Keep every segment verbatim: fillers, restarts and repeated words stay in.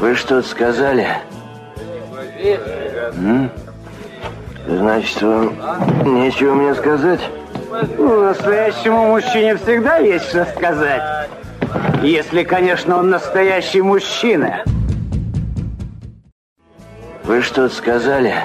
Вы что-то сказали? М? Значит, вам нечего мне сказать? Ну, настоящему мужчине всегда есть что сказать. Если, конечно, он настоящий мужчина. Вы что-то сказали?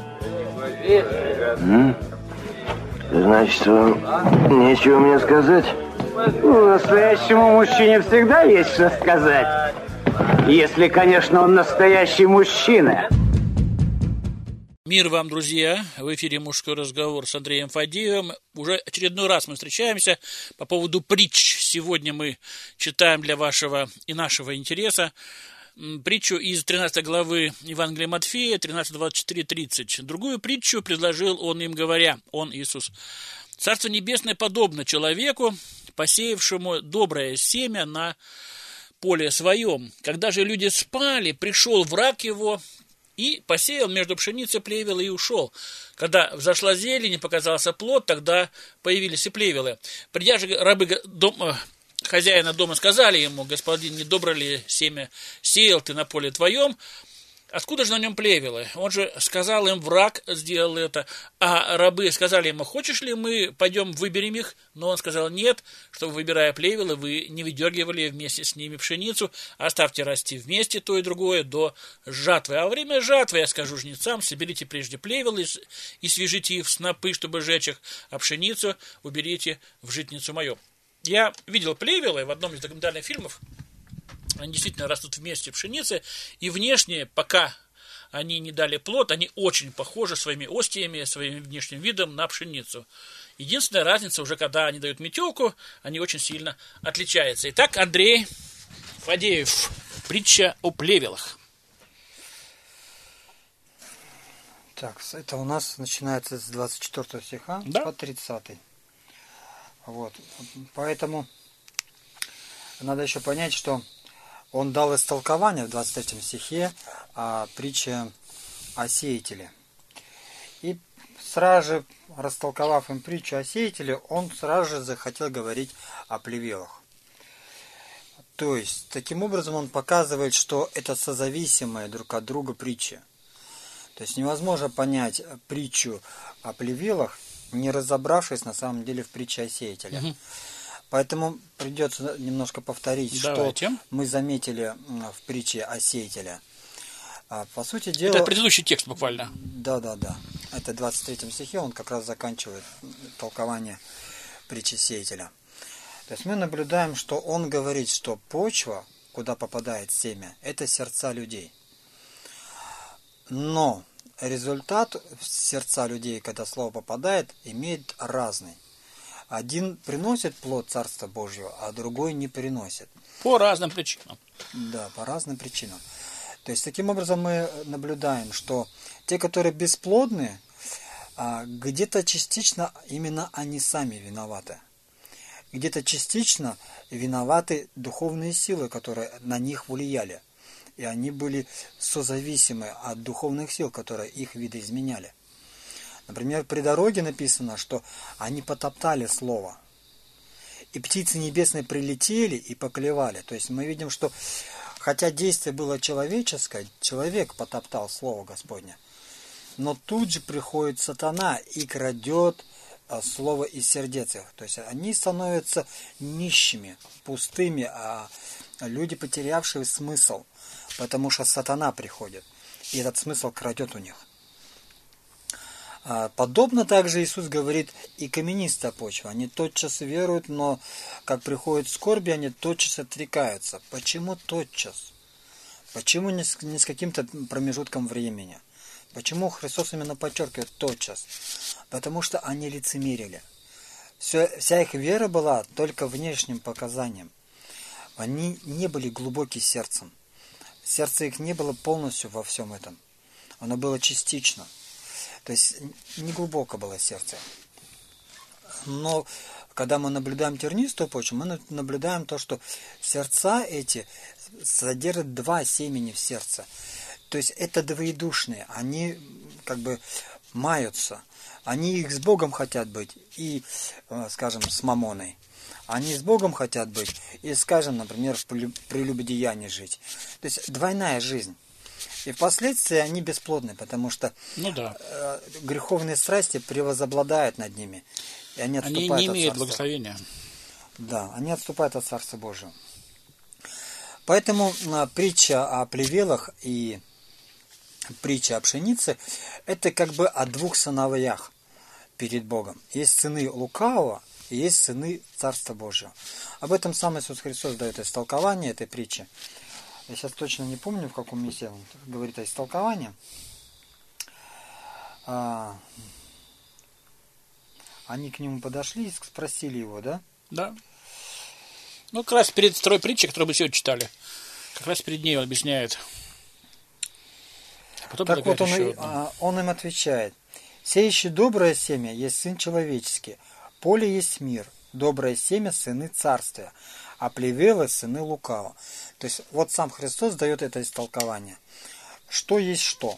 М? Значит, вам нечего мне сказать? Ну, настоящему мужчине всегда есть что сказать. Если, конечно, он настоящий мужчина. Мир вам, друзья! В эфире «Мужской разговор» с Андреем Фадеевым. Уже очередной раз мы встречаемся по поводу притч. Сегодня мы читаем для вашего и нашего интереса притчу из тринадцатой главы Евангелия Матфея, тринадцать, двадцать четыре, тридцать. Другую притчу предложил он им, говоря, он, Иисус: «Царство небесное подобно человеку, посеявшему доброе семя на поле своем. Когда же люди спали, пришел враг его и посеял между пшеницей плевелы и ушел. Когда взошла зелень и показался плод, тогда появились и плевелы. Придя же рабы дома, хозяина дома сказали ему: господин, не добро ли семя сеял ты на поле твоем? Откуда же на нем плевелы? Он же сказал им: враг сделал это. А рабы сказали ему: хочешь ли мы пойдем выберем их? Но он сказал: нет, чтобы, выбирая плевелы, вы не выдергивали вместе с ними пшеницу, оставьте расти вместе то и другое до жатвы. А во время жатвы я скажу жнецам: соберите прежде плевелы и свяжите их в снопы, чтобы сжечь их, а пшеницу уберите в житницу мою». Я видел плевелы в одном из документальных фильмов. Они действительно растут вместе пшеницы, и внешне, пока они не дали плод, они очень похожи своими остиями, своим внешним видом на пшеницу. Единственная разница, уже когда они дают метелку, они очень сильно отличаются. Итак, Андрей Фадеев, притча о плевелах. Так, это у нас начинается с двадцать четвёртого стиха, да, по тридцатый. Вот, поэтому надо еще понять, что он дал истолкование в двадцать третьем стихе о притче о сеятеле. И сразу же, растолковав им притчу о сеятеле, он сразу же захотел говорить о плевелах. То есть, таким образом он показывает, что это созависимые друг от друга притчи. То есть невозможно понять притчу о плевелах, не разобравшись на самом деле в притче о сеятеле. Угу. Поэтому придется немножко повторить, Давайте. что мы заметили в притче о сеятеле. По сути дела... Это предыдущий текст буквально. Да, да, да. Это в двадцать третьем стихе, он как раз заканчивает толкование притчи сеятеля. То есть мы наблюдаем, что он говорит, что почва, куда попадает семя, это сердца людей. Но результат в сердца людей, когда слово попадает, имеет разный. Один приносит плод Царства Божьего, а другой не приносит. По разным причинам. Да, по разным причинам. То есть, таким образом мы наблюдаем, что те, которые бесплодны, где-то частично именно они сами виноваты. Где-то частично виноваты духовные силы, которые на них влияли. И они были созависимы от духовных сил, которые их видоизменяли. Например, при дороге написано, что они потоптали слово. И птицы небесные прилетели и поклевали. То есть мы видим, что хотя действие было человеческое, человек потоптал слово Господне. Но тут же приходит сатана и крадет слово из сердец их. То есть они становятся нищими, пустыми, а люди, потерявшие смысл. Потому что сатана приходит, и этот смысл крадет у них. Подобно также Иисус говорит и каменистая почва. Они тотчас веруют, но как приходят скорби, они тотчас отрекаются. Почему тотчас? Почему не с, не с каким-то промежутком времени? Почему Христос именно подчеркивает тотчас? Потому что они лицемерили. Все, вся их вера была только внешним показанием. Они не были глубоки сердцем. Сердце их не было полностью во всем этом. Оно было частично. То есть не глубоко было сердце. Но когда мы наблюдаем тернистую почву, мы наблюдаем то, что сердца эти содержат два семени в сердце. То есть это двоедушные. Они как бы маются. Они их с Богом хотят быть и, скажем, с мамоной. Они с Богом хотят быть и, скажем, например, в прелюбодеянии жить. То есть двойная жизнь. И впоследствии они бесплодны, потому что ну, да. э, греховные страсти превозобладают над ними. И они отступают они не от имеют Царства. благословения. Да, они отступают от Царства Божьего. Поэтому э, притча о плевелах и притча о пшенице – это как бы о двух сыновьях перед Богом. Есть сыны лукавого и есть сыны Царства Божьего. Об этом сам Иисус Христос дает истолкование этой притчи. Я сейчас точно не помню, в каком месте он говорит о истолковании. А, они к нему подошли и спросили его, да? Да. Ну, как раз перед второй притчей, которую мы сегодня читали, как раз перед ней он объясняет. А потом так вот он, и, он им отвечает. «Сеющий доброе семя есть сын человеческий, поле есть мир, доброе семя сыны царствия, а плевелы сыны лукавого». То есть вот сам Христос дает это истолкование. Что есть что?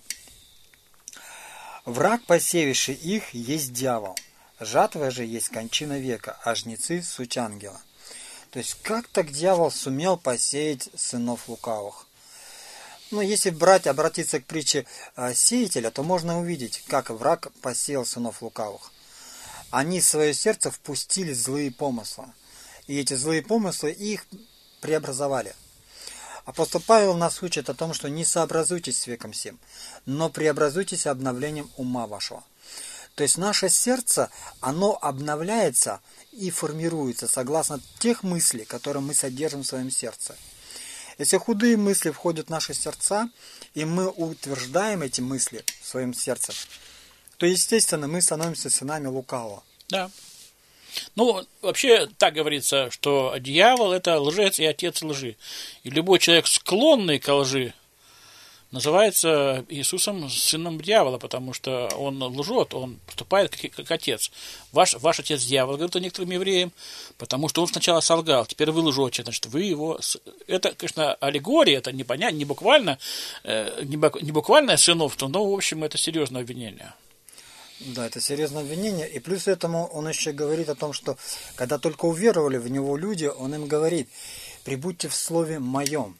«Враг, посеявший их, есть дьявол, жатва же есть кончина века, а жнецы – суть ангела». То есть как так дьявол сумел посеять сынов лукавых? Ну, если брать, обратиться к притче сеятеля, то можно увидеть, как враг посеял сынов лукавых. Они в свое сердце впустили злые помыслы. И эти злые помыслы их преобразовали. Апостол Павел нас учит о том, что не сообразуйтесь с веком сим, но преобразуйтесь обновлением ума вашего. То есть наше сердце, оно обновляется и формируется согласно тех мыслей, которые мы содержим в своем сердце. Если худые мысли входят в наши сердца, и мы утверждаем эти мысли в своем сердце, то, естественно, мы становимся сынами лукавого. Да. Ну, вообще, так говорится, что дьявол – это лжец и отец лжи. И любой человек, склонный к лжи, называется Иисусом сыном дьявола, потому что он лжет, он поступает как, как отец. Ваш, ваш отец дьявол, говорит некоторым евреям, потому что он сначала солгал, теперь вы лжете, значит, вы его... Это, конечно, аллегория, это не понятно, не буквально, не буквальное сыновство, но, в общем, это серьезное обвинение. Да, это серьезное обвинение. И плюс этому он еще говорит о том, что когда только уверовали в него люди, он им говорит: «Прибудьте в слове моем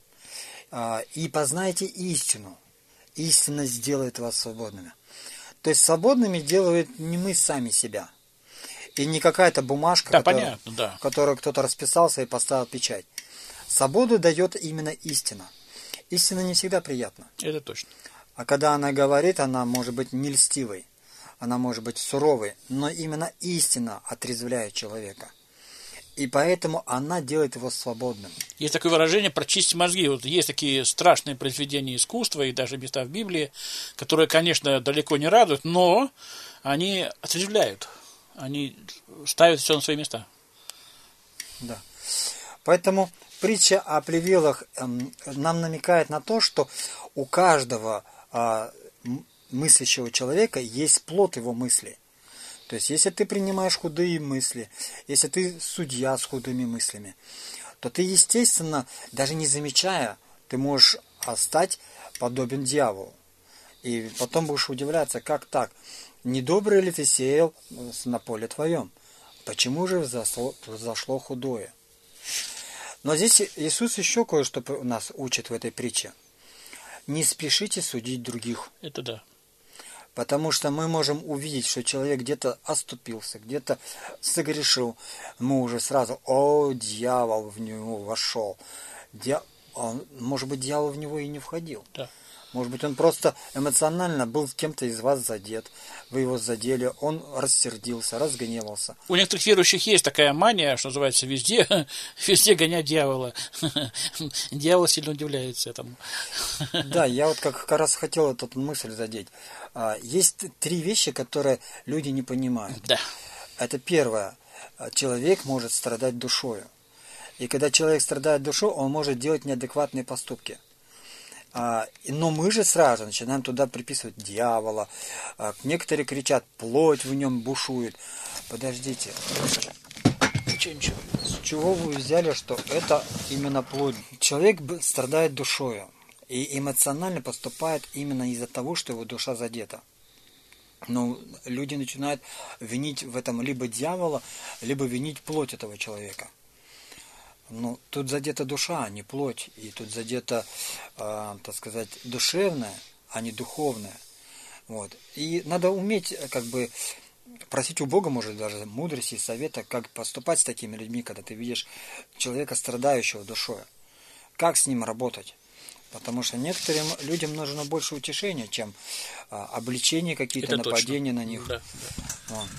и познайте истину. Истина сделает вас свободными». То есть свободными делают не мы сами себя. И не какая-то бумажка, да, которая, понятно, да. которую кто-то расписался и поставил печать. Свободу дает именно истина. Истина не всегда приятна. Это точно. А когда она говорит, она может быть не льстивой. Она может быть суровой, но именно истина отрезвляет человека. И поэтому она делает его свободным. Есть такое выражение «прочистить мозги». Вот есть такие страшные произведения искусства и даже места в Библии, которые, конечно, далеко не радуют, но они отрезвляют. Они ставят все на свои места. Да. Поэтому притча о плевелах нам намекает на то, что у каждого мыслящего человека есть плод его мыслей. То есть, если ты принимаешь худые мысли, если ты судья с худыми мыслями, то ты, естественно, даже не замечая, ты можешь стать подобен дьяволу. И потом будешь удивляться, как так? Недоброе ли ты сеял на поле твоем? Почему же взошло, взошло худое? Но здесь Иисус еще кое-что нас учит в этой притче. Не спешите судить других. Это да. Потому что мы можем увидеть, что человек где-то оступился, где-то согрешил. Мы уже сразу: о, дьявол в него вошел. Дья... Может быть, дьявол в него и не входил. Да. Может быть, он просто эмоционально был кем-то из вас задет. Вы его задели, он рассердился, разгневался. У некоторых верующих есть такая мания, что называется, везде, везде гонять дьявола. Дьявол сильно удивляется этому. Да, я вот как раз хотел эту мысль задеть. Есть три вещи, которые люди не понимают. Да. Это первое. Человек может страдать душою. И когда человек страдает душой, он может делать неадекватные поступки. Но мы же сразу начинаем туда приписывать дьявола. Некоторые кричат: плоть в нем бушует. Подождите. С чего вы взяли, что это именно плоть? Человек страдает душою и эмоционально поступает именно из-за того, что его душа задета. ну, люди начинают винить в этом либо дьявола, либо винить плоть этого человека. Ну, тут задета душа, а не плоть, и тут задета, э, так сказать, душевное, а не духовное. Вот. И надо уметь, как бы, просить у Бога, может, даже мудрости и совета, как поступать с такими людьми, когда ты видишь человека, страдающего душой. Как с ним работать? Потому что некоторым людям нужно больше утешения, чем а, обличения, какие-то это нападения точно. на них. Да, да. Вот.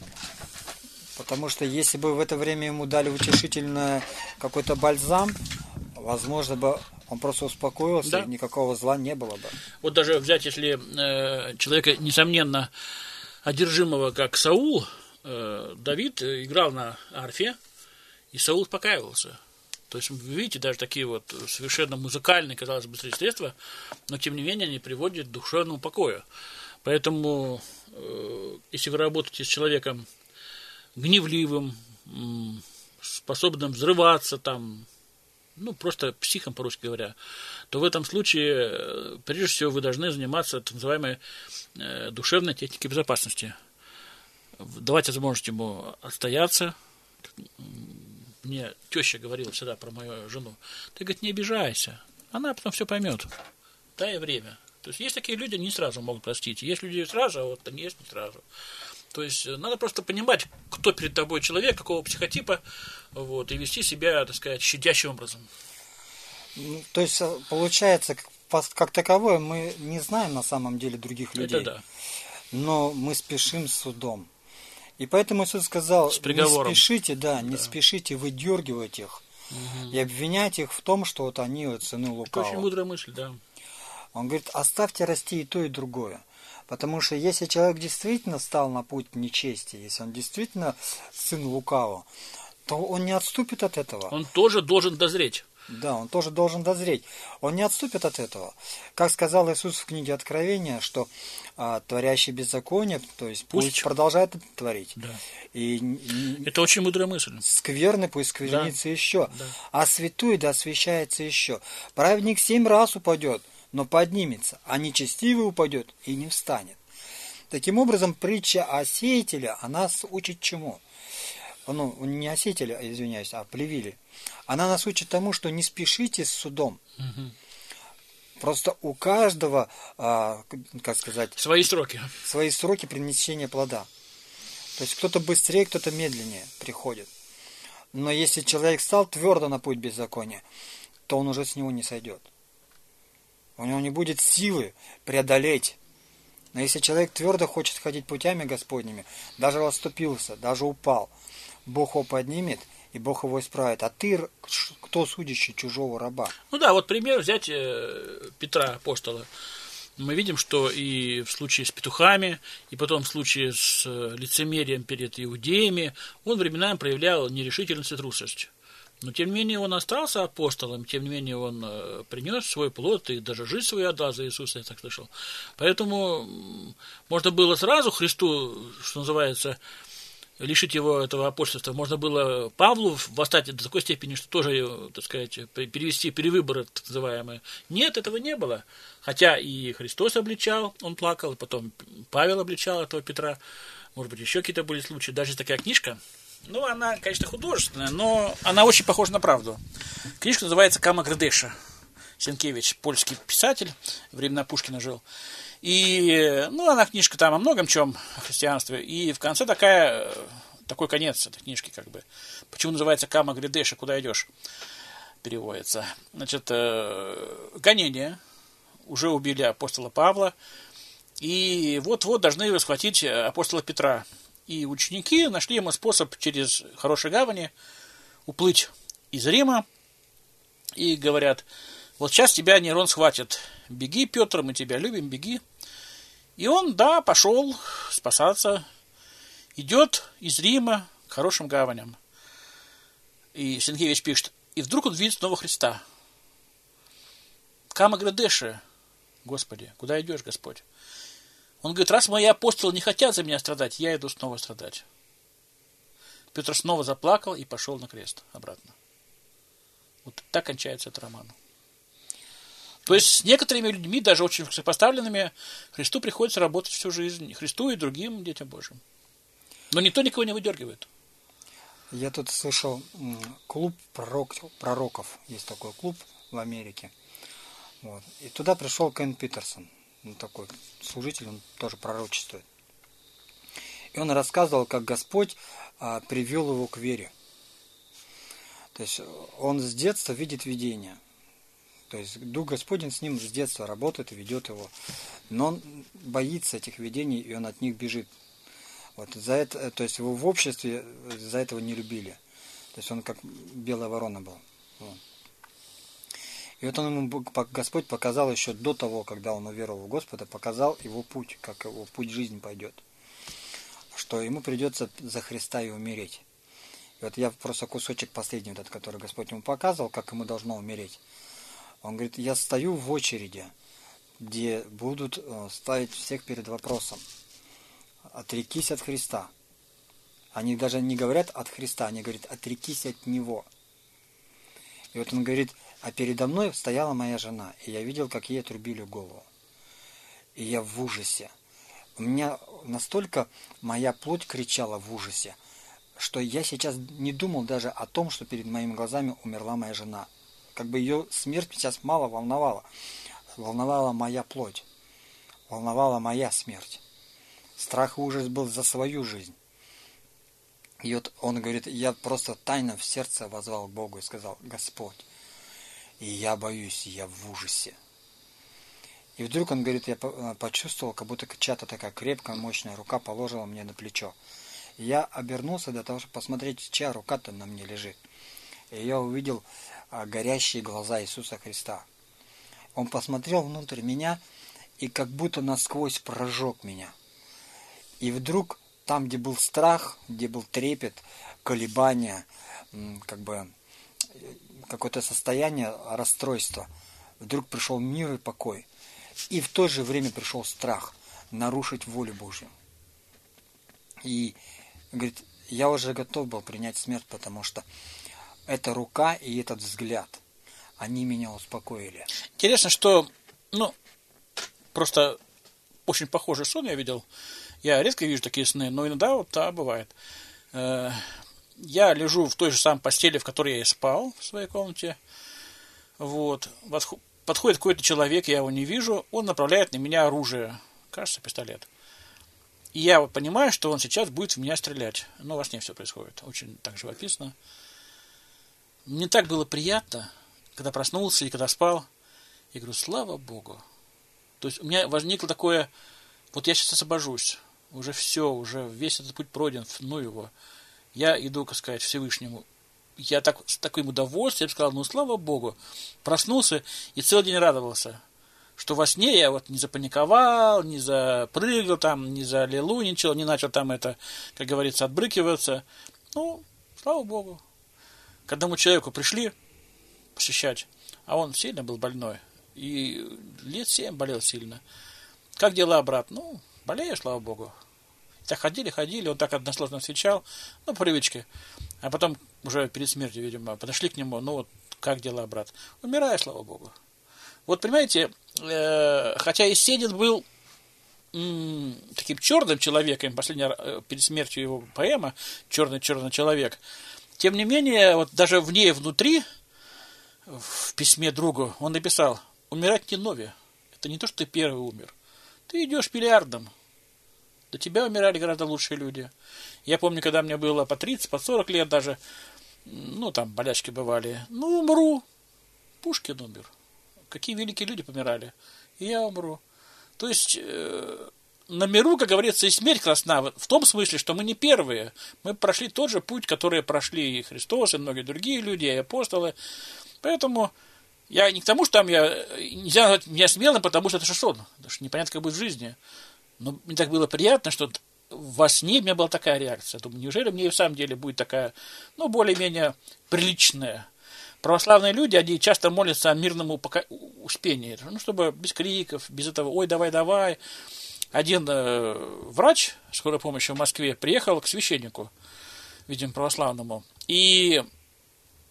Потому что если бы в это время ему дали утешительный какой-то бальзам, возможно бы он просто успокоился, да. И никакого зла не было бы. Вот даже взять, если э, человека, несомненно, одержимого, как Саул, э, Давид играл на арфе, и Саул успокаивался. То есть, вы видите, даже такие вот совершенно музыкальные, казалось бы, средства, но, тем не менее, они приводят к душевному покою. Поэтому, э, если вы работаете с человеком гневливым, способным взрываться, там, ну, просто психом, по-русски говоря, то в этом случае, прежде всего, вы должны заниматься так называемой э, душевной техникой безопасности. Давать возможность ему отстояться. Мне теща говорила всегда про мою жену. Ты, говорит, не обижайся. Она потом все поймет. Дай время. То есть, есть такие люди, не сразу могут простить. Есть люди сразу, а вот есть не сразу. То есть, надо просто понимать, кто перед тобой человек, какого психотипа, вот, и вести себя, так сказать, щадящим образом. То есть, получается, как, как таковое, мы не знаем на самом деле других людей. Это да. Но мы спешим с судом. И поэтому Иисус сказал, не спешите, да, не да. спешите выдергивать их угу. и обвинять их в том, что вот они вот сыны лукавого. Это очень мудрая мысль, да. Он говорит, оставьте расти и то, и другое. Потому что если человек действительно стал на путь нечести, если он действительно сын лукавого, то он не отступит от этого. Он тоже должен дозреть. Да, он тоже должен дозреть. Он не отступит от этого. Как сказал Иисус в книге Откровения, что а, творящий беззаконие, то есть пусть, пусть продолжает это творить. Да. И, и, это очень мудрая мысль. Скверный пусть сквернится да. еще, да. а святой да освящается еще. Праведник семь раз упадет, но поднимется, а нечестивый упадет и не встанет. Таким образом, притча о сеятеле, она нас учит чему? Ну, не о сеятеле, извиняюсь, а о плевеле. Она нас учит тому, что не спешите с судом. Угу. Просто у каждого, а, как сказать... Свои сроки. Свои сроки принесения плода. То есть, кто-то быстрее, кто-то медленнее приходит. Но если человек стал твердо на путь беззакония, то он уже с него не сойдет. У него не будет силы преодолеть. Но если человек твердо хочет ходить путями Господними, даже расступился, даже упал, Бог его поднимет, и Бог его исправит. А ты, кто судящий чужого раба? Ну да, вот пример взять э, Петра апостола. Мы видим, что и в случае с петухами, и потом в случае с э, лицемерием перед иудеями, он временами проявлял нерешительность и трусость. Но, тем не менее, он остался апостолом, тем не менее, он э, принес свой плод и даже жизнь свою отдал за Иисуса, я так слышал. Поэтому можно было сразу Христу, что называется, лишить его этого апостольства. Можно было Павлу восстать до такой степени, что тоже, так сказать, перевести перевыборы, так называемые. Нет, этого не было. Хотя и Христос обличал, он плакал, и потом Павел обличал этого Петра. Может быть, еще какие-то были случаи. Даже такая книжка, ну, она, конечно, художественная, но она очень похожа на правду. Книжка называется «Кама Гридеша». Сенкевич, польский писатель, времена Пушкина жил. И, ну, она книжка там о многом чем, о христианстве. И в конце такая, такой конец этой книжки, как бы. Почему называется «Кама Гридеша», куда идешь, переводится. Значит, гонение. Уже убили апостола Павла. И вот-вот должны схватить апостола Петра. И ученики нашли ему способ через хорошие гавани уплыть из Рима. И говорят, вот сейчас тебя Нерон схватит. Беги, Петр, мы тебя любим, беги. И он, да, пошел спасаться. Идет из Рима к хорошим гаваням. И Сенкевич пишет, и вдруг он видит снова Христа. Кама Гридеша, Господи, куда идешь, Господь? Он говорит, раз мои апостолы не хотят за меня страдать, я иду снова страдать. Петр снова заплакал и пошел на крест обратно. Вот так кончается этот роман. То есть с некоторыми людьми, даже очень сопоставленными, Христу приходится работать всю жизнь. Христу и другим детям Божьим. Но никто никого не выдергивает. Я тут слышал клуб пророк, пророков. Есть такой клуб в Америке. Вот. И туда пришел Кен Питерсон. Он такой служитель, он тоже пророчествует. И он рассказывал, как Господь а, привел его к вере. То есть он с детства видит видение. То есть Дух Господень с ним с детства работает и ведет его. Но он боится этих видений, и он от них бежит. Вот за это, то есть его в обществе за этого не любили. То есть он как белая ворона был. Вот. И вот он ему, Господь показал еще до того, когда он уверовал в Господа, показал его путь, как его путь жизни пойдет. Что ему придется за Христа и умереть. И вот я просто кусочек последний, вот этот, который Господь ему показывал, как ему должно умереть. Он говорит, я стою в очереди, где будут ставить всех перед вопросом. Отрекись от Христа. Они даже не говорят от Христа, они говорят, отрекись от Него. И вот он говорит, а передо мной стояла моя жена, и я видел, как ей отрубили голову. И я в ужасе. У меня настолько моя плоть кричала в ужасе, что я сейчас не думал даже о том, что перед моими глазами умерла моя жена. Как бы ее смерть сейчас мало волновала. Волновала моя плоть. Волновала моя смерть. Страх и ужас был за свою жизнь. И вот он говорит, я просто тайно в сердце воззвал к Богу и сказал, Господь, и я боюсь, и я в ужасе. И вдруг он говорит, я почувствовал, как будто чья-то такая крепкая, мощная рука положила мне на плечо. И я обернулся для того, чтобы посмотреть, чья рука-то на мне лежит. И я увидел горящие глаза Иисуса Христа. Он посмотрел внутрь меня и как будто насквозь прожег меня. И вдруг там, где был страх, где был трепет, колебания, как бы какое-то состояние расстройства, вдруг пришел мир и покой. И в то же время пришел страх нарушить волю Божью. И говорит, я уже готов был принять смерть, потому что эта рука и этот взгляд, они меня успокоили. Интересно, что, ну, просто очень похожий сон я видел. Я редко вижу такие сны, но иногда вот да, бывает. Я лежу в той же самой постели, в которой я и спал в своей комнате. Вот. Подходит какой-то человек, я его не вижу, он направляет на меня оружие. Кажется, пистолет. И я вот понимаю, что он сейчас будет в меня стрелять. Но во сне все происходит. Очень так живописно. Мне так было приятно, когда проснулся и когда спал. Я говорю, слава Богу. То есть у меня возникло такое, вот я сейчас освобожусь. Уже все, уже весь этот путь пройден, ну его. Я иду, так сказать, Всевышнему. Я так, с таким удовольствием сказал, ну слава Богу. Проснулся и целый день радовался, что во сне я вот не запаниковал, не запрыгал там, не залилуйничал, не начал там это, как говорится, отбрыкиваться. Ну, слава Богу. К одному человеку пришли посещать, а он сильно был больной. И лет семь болел сильно. Как дела, брат? Ну, болею, слава Богу. Так ходили, ходили, он так односложно отвечал, ну, по привычке. А потом, уже перед смертью, видимо, подошли к нему, ну, вот, как дела, брат? Умираю, слава Богу. Вот, понимаете, э, хотя Есенин был м, таким черным человеком, последний, э, перед смертью его поэма «Черный-черный человек», тем не менее, вот даже в ней внутри, в письме другу, он написал, умирать не нове. Это не то, что ты первый умер. Ты идешь миллиардом. До тебя умирали гораздо лучшие люди. Я помню, когда мне было по тридцать, по сорок лет даже, ну, там, болячки бывали. Ну, умру. Пушкин умер. Какие великие люди помирали. И я умру. То есть, э, на миру, как говорится, и смерть красна. В том смысле, что мы не первые. Мы прошли тот же путь, который прошли и Христос, и многие другие люди, и апостолы. Поэтому я не к тому, что там я... Нельзя назвать меня смелым, потому что это шансон. Потому что непонятно, как будет в жизни. Но мне так было приятно, что во сне у меня была такая реакция. Думаю, неужели мне и в самом деле будет такая, ну, более-менее приличная. Православные люди, они часто молятся о мирном упока... успении. Ну, чтобы без криков, без этого «ой, давай, давай». Один э, врач скорой помощи в Москве приехал к священнику, видимо, православному, и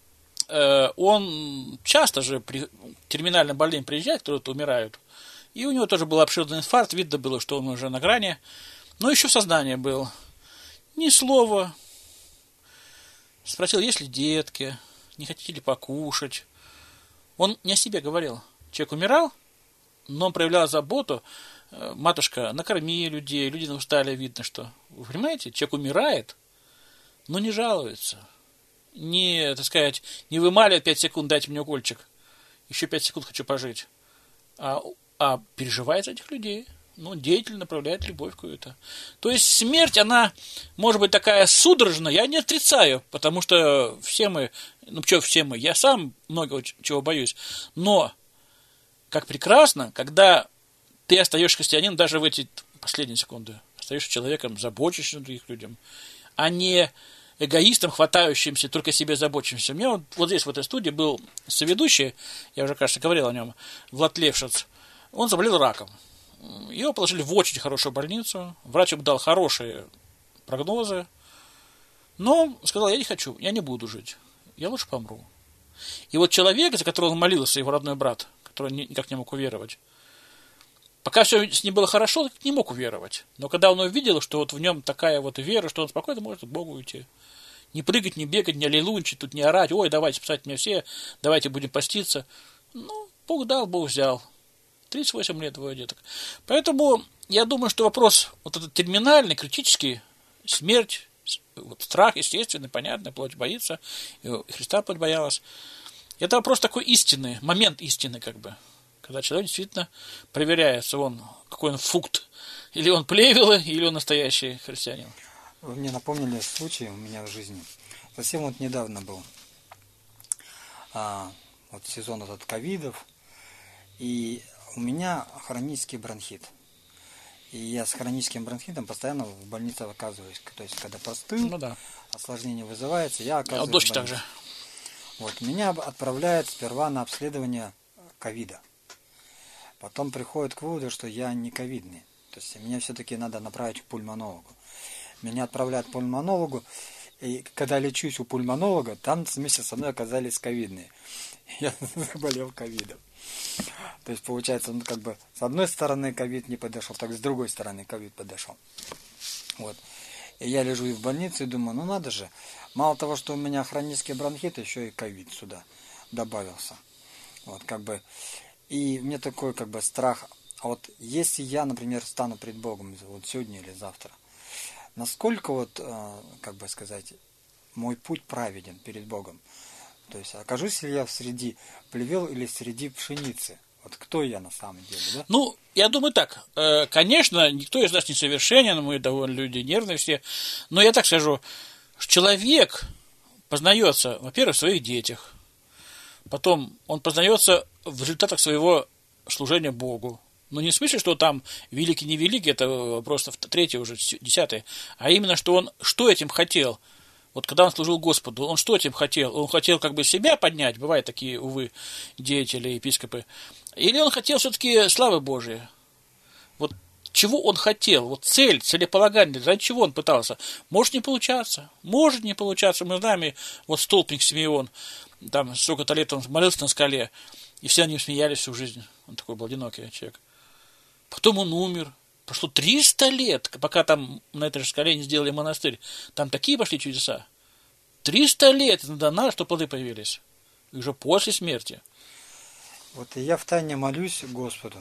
э, он часто же при терминальном больным приезжает, кто-то умирают. И у него тоже был обширный инфаркт, видно было, что он уже на грани. Но еще в сознании был. Ни слова. Спросил, есть ли детки, не хотите ли покушать. Он не о себе говорил. Человек умирал, но он проявлял заботу. Матушка, накорми людей, люди устали, видно, что... Вы понимаете, человек умирает, но не жалуется. Не, так сказать, не вымаливает пять секунд, дайте мне укольчик. Еще пять секунд хочу пожить. А, а переживает за этих людей. Ну, деятельно проявляет любовь какую-то. То есть смерть, она может быть такая судорожная, я не отрицаю, потому что все мы, ну что все мы, я сам много чего боюсь, но как прекрасно, когда ты остаешься христианином даже в эти последние секунды, остаешься человеком, заботящимся о других людях, а не эгоистом, хватающимся, только себе заботящимся. У меня вот, вот здесь в этой студии был соведущий, я уже, кажется, говорил о нем, Влад Левшиц, он заболел раком. Его положили в очень хорошую больницу. Врач ему дал хорошие прогнозы. Но сказал, я не хочу, я не буду жить. Я лучше помру. И вот человек, за которого он молился, его родной брат, который никак не мог уверовать, пока все с ним было хорошо, не мог уверовать. Но когда он увидел, что вот в нем такая вот вера, что он спокойно может к Богу уйти. Не прыгать, не бегать, не аллилуйничать, тут не орать. Ой, давайте спасать меня все, давайте будем поститься. Ну, Бог дал, Бог взял. тридцать восемь лет двое деток. Поэтому я думаю, что вопрос вот этот терминальный, критический, смерть, вот страх, естественный, понятный, плоть боится, и Христа плоть боялась. Это вопрос такой истинный, момент истины, как бы. Когда человек действительно проверяется, он, какой он фукт, или он плевелы, или он настоящий христианин. Вы мне напомнили случай у меня в жизни. Совсем вот недавно был а, вот сезон этот ковидов, и у меня хронический бронхит. И я с хроническим бронхитом постоянно в больнице оказываюсь. То есть, когда простыл, ну, да. осложнение вызывается, я оказываюсь а дочь в больнице. Так же. Вот, меня отправляют сперва на обследование ковида. Потом приходит к выводу, что я не ковидный. То есть, меня все-таки надо направить к пульмонологу. Меня отправляют к пульмонологу. И когда лечусь у пульмонолога, там вместе со мной оказались ковидные. Я заболел ковидом. То есть, получается, он как бы с одной стороны ковид не подошел, так с другой стороны ковид подошел. Вот. И я лежу и в больнице и думаю, ну надо же, мало того, что у меня хронический бронхит, еще и ковид сюда добавился. Вот, как бы, и мне такой, как бы, страх, а вот если я, например, стану пред Богом вот сегодня или завтра, насколько вот, как бы сказать, мой путь праведен перед Богом? То есть, окажусь ли я среди плевел или среди пшеницы? Вот кто я на самом деле, да? Ну, я думаю так. Конечно, никто из нас не совершенен, мы довольно люди нервные все. Но я так скажу, человек познается, во-первых, в своих детях. Потом он познается в результатах своего служения Богу. Ну, не в смысле, что там великий, не великий, это просто третий уже, десятый. А именно, что он что этим хотел. Вот когда он служил Господу, он что этим хотел? Он хотел как бы себя поднять, бывают такие, увы, деятели, епископы. Или он хотел все-таки славы Божией? Вот чего он хотел? Вот цель, целеполагание, ради чего он пытался? Может не получаться, может не получаться. Мы знаем, и вот столпник Симеон, там сколько-то лет он молился на скале, и все они смеялись всю жизнь. Он такой был одинокий человек. Потом он умер. Прошло триста лет, пока там на этой же скале не сделали монастырь. Там такие пошли чудеса. триста лет надо, что плоды появились. И уже после смерти. Вот и я втайне молюсь Господу.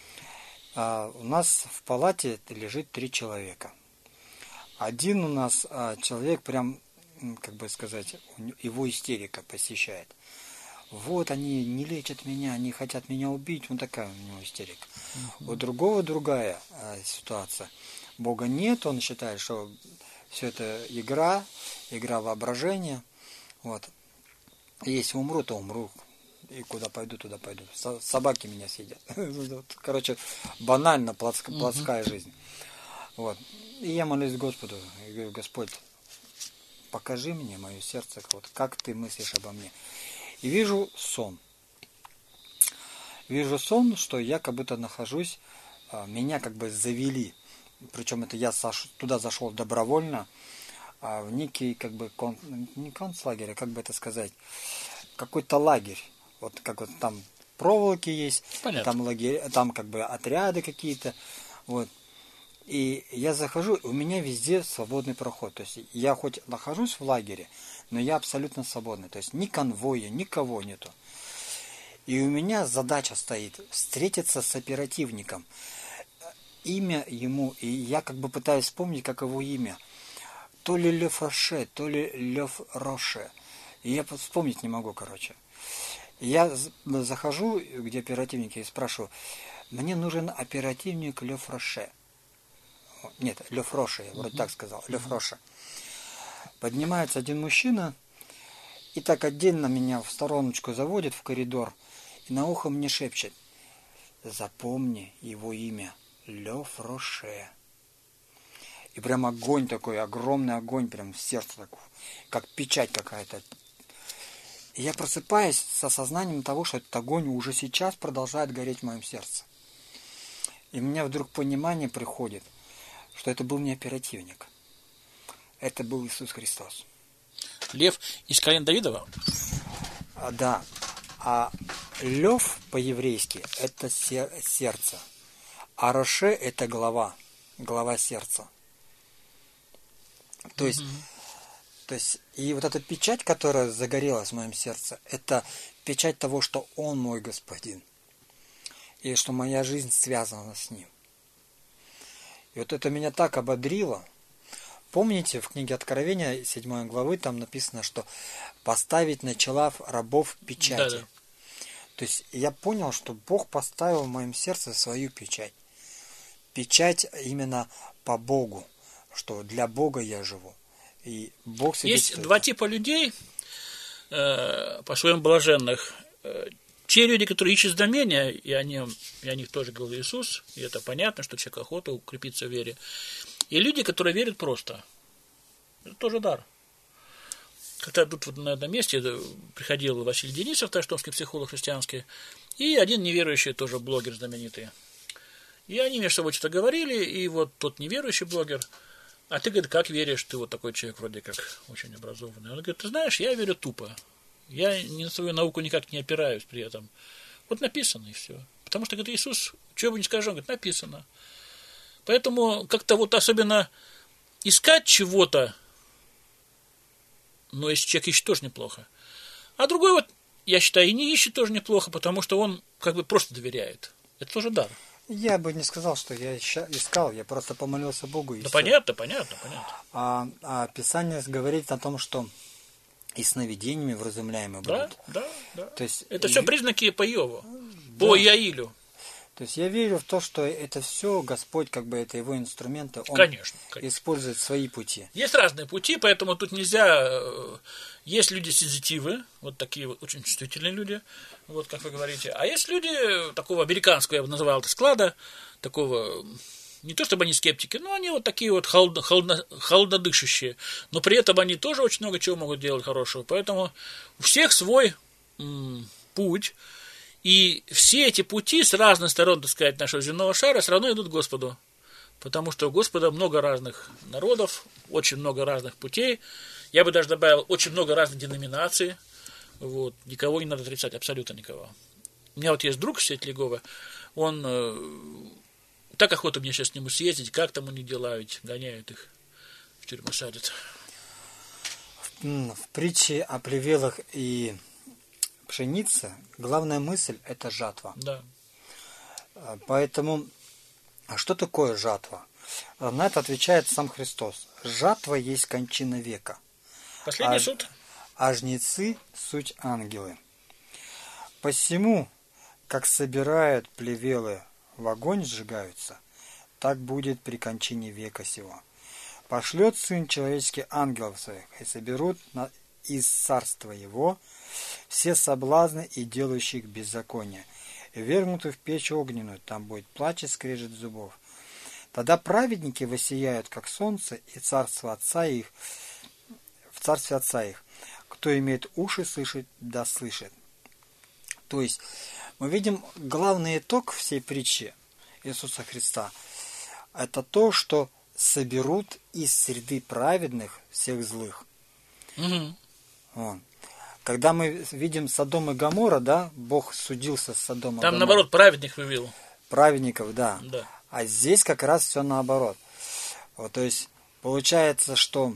А у нас в палате лежит три человека. Один у нас а, человек прям, как бы сказать, его истерика посещает. Вот они не лечат меня, они хотят меня убить, вот такая у него истерика. Uh-huh. У другого другая а, ситуация. Бога нет, он считает, что все это игра, игра воображения. Вот. И если умру, то умру. И куда пойду, туда пойду. Собаки меня съедят. Короче, банально плотская, плотская uh-huh. жизнь. Вот. И я молюсь Господу, и говорю, Господь, покажи мне мое сердце, вот как ты мыслишь обо мне. И вижу сон. Вижу сон, что я как будто нахожусь, меня как бы завели. Причем это я туда зашел добровольно, в некий как бы кон, не концлагерь, а как бы это сказать, какой-то лагерь. Вот как вот там проволоки есть, Понятно. там лагерь, там как бы отряды какие-то. Вот. И я захожу, у меня везде свободный проход. То есть я хоть нахожусь в лагере, но я абсолютно свободный. То есть ни конвоя, никого нету. И у меня задача стоит встретиться с оперативником. Имя ему, и я как бы пытаюсь вспомнить, как его имя. То ли Лев Роше, то ли Лев Роше. И я вспомнить не могу, короче. Я захожу, где оперативники, и спрашиваю, мне нужен оперативник Лев Роше. Нет, Лев Роше, я вроде так сказал, Лев Роше. Поднимается один мужчина, и так отдельно меня в стороночку заводит в коридор, и на ухо мне шепчет, запомни его имя, Лев Роше. И прям огонь такой, огромный огонь прям в сердце такой, как печать какая-то. И я просыпаюсь с осознанием того, что этот огонь уже сейчас продолжает гореть в моем сердце. И у меня вдруг понимание приходит, что это был не оперативник. Это был Иисус Христос. Лев из колен Давидова? А, да. А Лев по-еврейски – это сердце. А Роше – это голова. Голова сердца. То есть... То есть, и вот эта печать, которая загорелась в моем сердце, это печать того, что Он мой Господин. И что моя жизнь связана с Ним. И вот это меня так ободрило. Помните, в книге Откровения, седьмой главы, там написано, что поставить на чела рабов печати. Да, да. То есть, я понял, что Бог поставил в моем сердце свою печать. Печать именно по Богу, что для Бога я живу. И Бог есть два типа людей, э, по-своему блаженных. Э, те люди, которые ищут знамения, и, они, и о них тоже говорил Иисус, и это понятно, что человек охота укрепиться в вере. И люди, которые верят просто. Это тоже дар. Как-то тут вот на одном месте приходил Василий Денисов, таштомский психолог христианский, и один неверующий тоже блогер знаменитый. И они между собой что-то говорили, и вот тот неверующий блогер: а ты, говорит, как веришь, ты вот такой человек вроде как очень образованный. Он говорит, ты знаешь, я верю тупо. Я ни на свою науку никак не опираюсь при этом. Вот написано и все. Потому что, говорит, Иисус, что бы ни скажи, он говорит, написано. Поэтому как-то вот особенно искать чего-то, но если человек ищет, тоже неплохо. А другой вот, я считаю, и не ищет тоже неплохо, потому что он как бы просто доверяет. Это тоже дар. Я бы не сказал, что я искал, я просто помолился Богу. И да все. понятно, понятно, понятно. А, а Писание говорит о том, что и сновидениями вразумляемы да, будут. Да, да. То есть, это и... все признаки по Иову, да. По Иаилю. То есть я верю в то, что это все Господь, как бы это его инструменты, Он конечно, конечно. использует свои пути. Есть разные пути, поэтому тут нельзя... Есть люди сензитивы, вот такие вот очень чувствительные люди, вот как вы говорите. А есть люди такого американского, я бы называл это, склада, такого... Не то чтобы они скептики, но они вот такие вот холодно, холодно, холоднодышащие. Но при этом они тоже очень много чего могут делать хорошего. Поэтому у всех свой м, путь. И все эти пути с разных сторон, так сказать, нашего земного шара все равно идут к Господу. Потому что у Господа много разных народов, очень много разных путей. Я бы даже добавил, очень много разных деноминаций. Вот. Никого не надо отрицать, абсолютно никого. У меня вот есть друг, Сеть Легова, он... Так охота мне сейчас к нему съездить, как там у них дела, ведь гоняют их, в тюрьму садят. В, в притче о плевелах и пшенице главная мысль – это жатва. Да. Поэтому, а что такое жатва? На это отвечает сам Христос. Жатва есть кончина века. Последний а, суд. А жнецы – суть ангелы. Посему, как собирают плевелы в огонь сжигаются, так будет при кончине века сего. Пошлет Сын Человеческий ангелов своих, и соберут на, из царства Его все соблазны и делающих беззаконие, и вергнуты в печь огненную, там будет плач и скрежет зубов. Тогда праведники воссияют, как солнце, и царство Отца их, в царстве Отца их. Кто имеет уши слышать, да слышит. То есть, мы видим главный итог всей притчи Иисуса Христа. Это то, что соберут из среды праведных всех злых. Угу. Вот. Когда мы видим Содом и Гоморра, да, Бог судился с Содомом и Там, Гоморрой. наоборот, праведных вывел. Праведников, да. Да. А здесь как раз все наоборот. Вот, то есть получается, что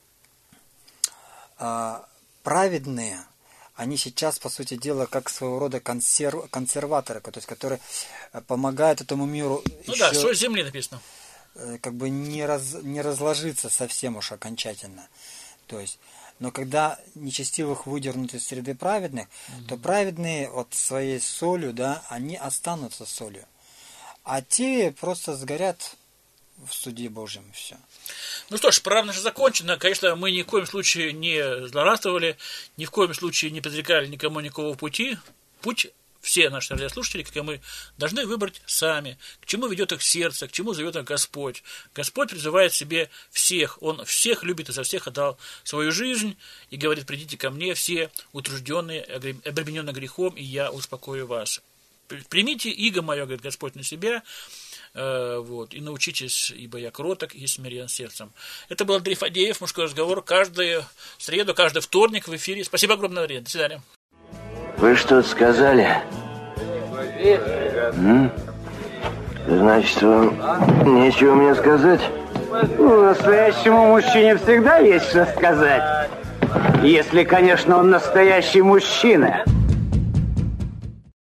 а, праведные, они сейчас, по сути дела, как своего рода консерв, консерваторы, то есть которые помогают этому миру Ну еще, да, соль земли написано. как бы не, раз, не разложиться совсем уж окончательно. То есть, но когда нечестивых выдернут из среды праведных, mm-hmm. то праведные вот своей солью, да, они останутся солью. А те просто сгорят в суде Божьем, и все. Ну что ж, правда же закончено. Конечно, мы ни в коем случае не злорадствовали, ни в коем случае не предрекали никому никакого пути. Путь все наши радиослушатели, как и мы, должны выбрать сами, к чему ведет их сердце, к чему зовет их Господь. Господь призывает себе всех, Он всех любит и за всех отдал свою жизнь, и говорит: придите ко мне все утружденные, обремененные грехом, и я успокою вас. Примите иго мое, говорит Господь, на себя, э, вот, и научитесь, ибо я кроток и смирен сердцем. Это был Андрей Фадеев, мужской разговор, каждую среду, каждый вторник в эфире. Спасибо огромное, Андрей. До свидания. Вы что-то сказали? М? Значит, вам нечего мне сказать? Ну, настоящему мужчине всегда есть что сказать. Если, конечно, он настоящий мужчина.